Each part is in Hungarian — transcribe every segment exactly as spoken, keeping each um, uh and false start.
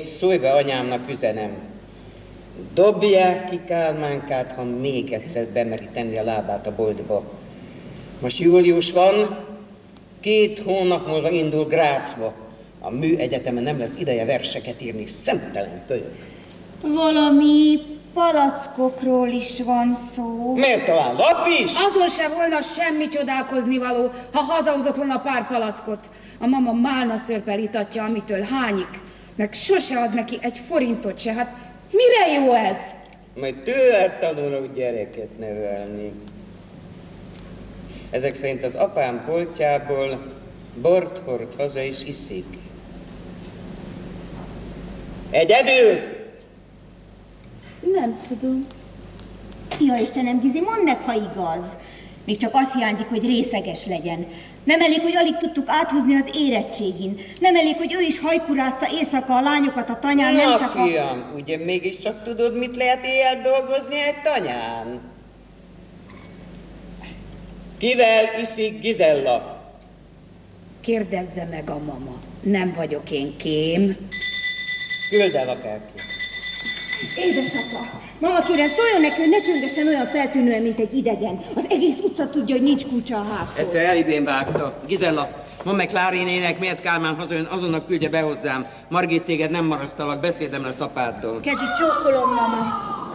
Szólj be, anyámnak üzenem. Dobják ki Kálmánkát, ha még egyszer bemeri tenni a lábát a boltba. Most július van, két hónap múlva indul Grácsba. A műegyetemen nem lesz ideje verseket írni, szemtelen kölyök. Valami palackokról is van szó. Miért talán lap is? Azon se volna semmi csodálkozni való, ha hazahozott volna pár palackot. A mama málna szörppel itatja, amitől hányik, meg sose ad neki egy forintot se. Hát mire jó ez? Majd tőled tanulok gyereket nevelni. Ezek szerint az apám poltjából bort hord haza és iszik. Egyedül? Nem tudom. Ja, Istenem, Gizi, mondd meg, ha igaz. Még csak az hiányzik, hogy részeges legyen. Nem elég, hogy alig tudtuk áthúzni az érettségin. Nem elég, hogy ő is hajkurásza éjszaka a lányokat a tanyán, Na, nem csak a... fiam, ugye mégiscsak tudod, mit lehet éjjel dolgozni egy tanyán? Kivel iszik Gizella? Kérdezze meg a mama. Nem vagyok én kém. Küld el akárki. Édesapa, mama kérem, szóljon neki, hogy ne csöngesen olyan feltűnően, mint egy idegen. Az egész utca tudja, hogy nincs kulcsa a házhoz. Egyszer elibén vágta. Gizella, mondd meg Klárinének, miért Kálmán hazajön, azonnal küldje be hozzám. Margit, téged nem marasztalak, beszédem lesz apáddal. Kezi, csókolom, mama.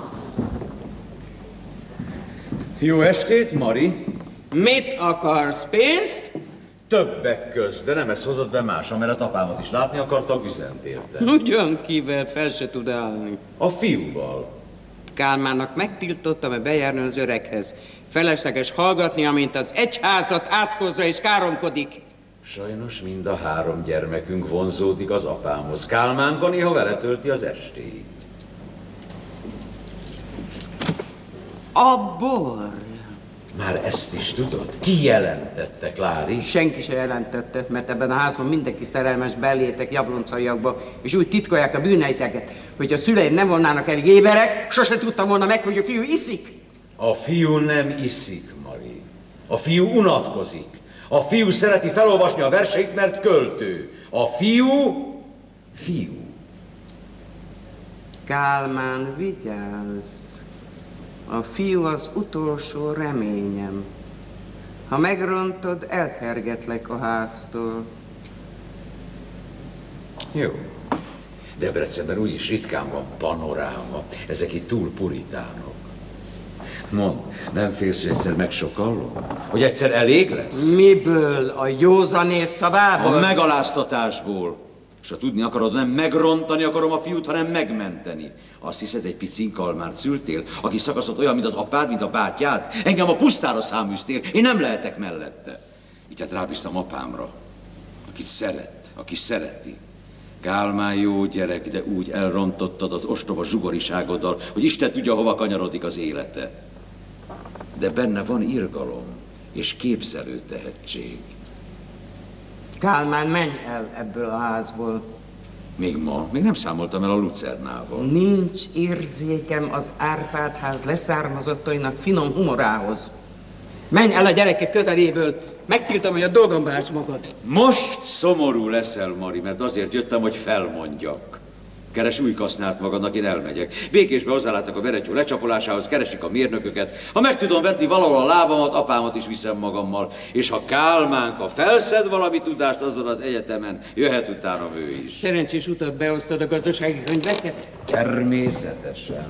Jó estét, Mari. Mit akarsz, pénzt? Többek közt, de nem ezt hozott be más, amellett apámat is látni akartak, üzent érte. Ugyan kivel, fel se tud állni. A fiúval. Kálmánnak megtiltottam, hogy bejárni az öreghez. Felesleges hallgatni, amint az egyházat átkozza és káromkodik. Sajnos mind a három gyermekünk vonzódik az apámhoz. Kálmánka néha vele tölti az estéit. A bor. Már ezt is tudod? Ki jelentette, Klári? Senki se jelentette, mert ebben a házban mindenki szerelmes, belétek jabloncaiakba, és úgy titkolják a bűneiteket, hogy a szüleim nem volnának elég éberek, sose tudtam volna meg, hogy a fiú iszik. A fiú nem iszik, Mari. A fiú unatkozik. A fiú szereti felolvasni a verseit, mert költő. A fiú... fiú. Kálmán, vigyázz! A fiú az utolsó reményem. Ha megrontod, elkergetlek a háztól. Jó. Debrecenben úgyis ritkán van panoráma. Ezek itt túl puritánok. Mondd, nem félsz, hogy egyszer megsokallom? Hogy egyszer elég lesz? Miből? A józanész szavából? A megaláztatásból. És ha tudni akarod, nem megrontani akarom a fiút, hanem megmenteni. Azt hiszed, egy picin kalmárt szültél, aki szakaszott olyan, mint az apád, mint a bátyád? Engem a pusztára száműztél, én nem lehetek mellette. Így hát rábíztam apámra, akit szeret, aki szereti. Kálmán jó gyerek, de úgy elrontottad az ostoba zsugoriságoddal, hogy Isten tudja, hova kanyarodik az élete. De benne van irgalom és képzelő tehetség. Kálmán, menj el ebből a házból. Még ma? Még nem számoltam el a lucernával. Nincs érzékem az Árpád-ház leszármazottainak finom humorához. Menj el a gyerekek közeléből, megtiltom, hogy a dolgomba áss magad. Most szomorú leszel, Mari, mert azért jöttem, hogy felmondjak. Keres új kasznárt magadnak, én elmegyek. Békésbe hozzálátok a veretyó lecsapolásához, keresik a mérnököket. Ha meg tudom vetni valahol a lábamat, apámat is viszem magammal. És ha Kálmánka felszed valami tudást azon az egyetemen, jöhet utána ő is. Szerencsés utat beosztod a gazdasági könyveket? Természetesen.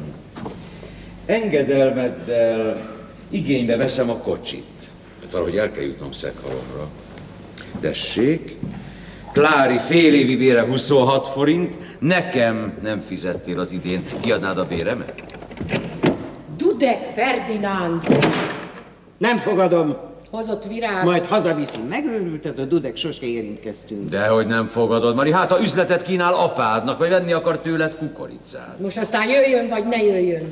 Engedelmeddel igénybe veszem a kocsit. Hát valahogy el kell jutnom Szekhalomra. Tessék, Klári fél évi bére huszonhat forint, nekem nem fizettél az idén. Kiadnád a béremet? Dudek Ferdinánd! Nem fogadom. Hozott virág. Majd hazaviszem. Megőrült ez a Dudek, sose érintkeztünk. Dehogy nem fogadod, Mari. Hát ha üzletet kínál apádnak, vagy venni akar tőled kukoricát. Most aztán jöjjön, vagy ne jöjjön.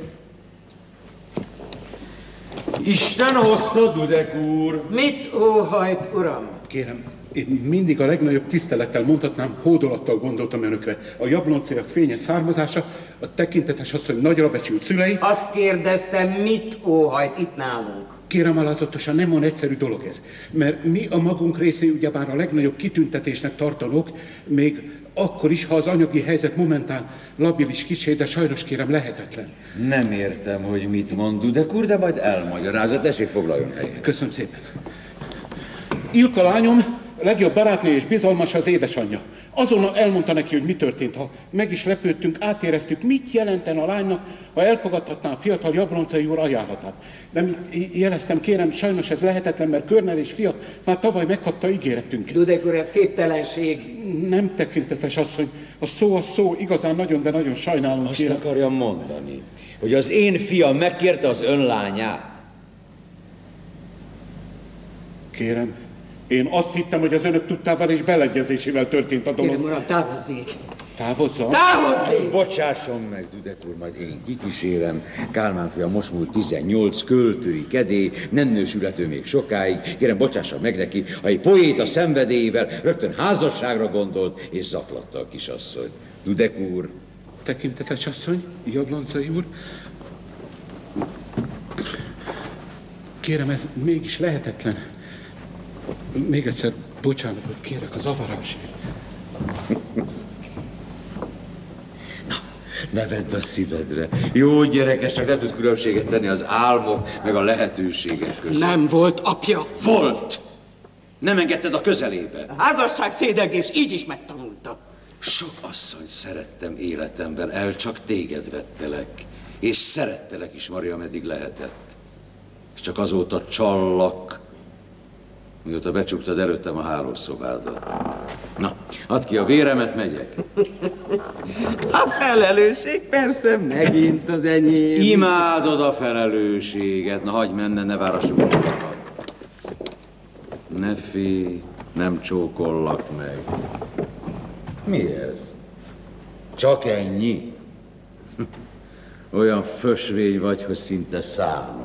Isten hozta, Dudek úr! Mit óhajt, uram? Kérem, én mindig a legnagyobb tisztelettel mondhatnám, hódolattal gondoltam önökre. A jabloncaiak fényes származása, a tekintetes asszony nagyra becsült szülei. Azt kérdeztem, mit óhajt itt nálunk? Kérem alázatosan, nem olyan egyszerű dolog ez. Mert mi a magunk részén ugyebár a legnagyobb kitüntetésnek tartanok, még akkor is, ha az anyagi helyzet momentán labilis kicsi, de sajnos kérem lehetetlen. Nem értem, hogy mit mond Dudek úr, de majd elmagyarázza. Tessék, foglaljon helyet. Köszönöm szépen. Ilka lányom, legjobb barátnő és bizalmas az édesanyja. Azonnal elmondta neki, hogy mi történt. Ha meg is lepődtünk, átéreztük, mit jelenten a lánynak, ha elfogadhatná a fiatal Jabloncai úr ajánlatát. De mint jeleztem, kérem, sajnos ez lehetetlen, mert Körnel és fia már tavaly megkapta ígéretünket. Dudek úr, ez képtelenség. Nem tekintetes asszony. A szó a szó, igazán nagyon, de nagyon sajnálom. Azt kérem. akarja mondani, hogy az én fiam megkérte az ön lányát. Kérem, én azt hittem, hogy az önök tudtával és beleegyezésével történt a dolog. Kérem, uram, távozzék. Távozzon? Távozzék! Bocsásson meg, Dudek úr, majd én kikísérem. Kálmán fia most múlt tizennyolc, költői kedély, nem nősülhető még sokáig. Kérem, bocsásson meg neki, ha egy poéta szenvedélyével rögtön házasságra gondolt, és zaklatta a kisasszony. Dudek úr. Tekintetes asszony, Jabloncai úr. Kérem, ez mégis lehetetlen. Még egyszer bocsánatot kérek a zavarásért. Na, ne vedd a szívedre. Jó gyerekes, csak nem tud különbséget tenni az álmok meg a lehetőségek között. Nem volt apja. Volt! Nem engedted a közelébe. A házasság szédelgés így is megtanulta. Sok asszonyt szerettem életemben, el csak téged vettelek. És szerettelek is, Maria, ameddig lehetett. És csak azóta csallak, mióta becsuktad előttem a hálószobádat. Na, add ki a véremet, megyek. A felelősség persze megint az enyém. Imádod a felelősséget. Na, hagyj menne, ne várassuk magunkat. Ne félj, nem csókollak meg. Mi ez? Csak ennyi? Olyan fösvény vagy, hogy szinte szánom.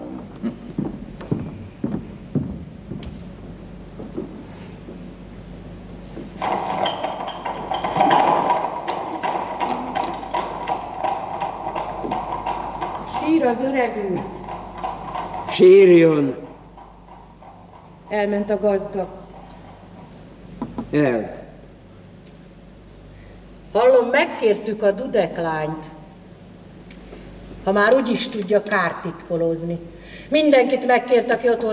Sír az öregünk. Sírjon! Elment a gazda. El. Hallom, megkértük a Dudek lányt. Ha már úgy is tudja kártitkolózni. Mindenkit megkért, aki otthon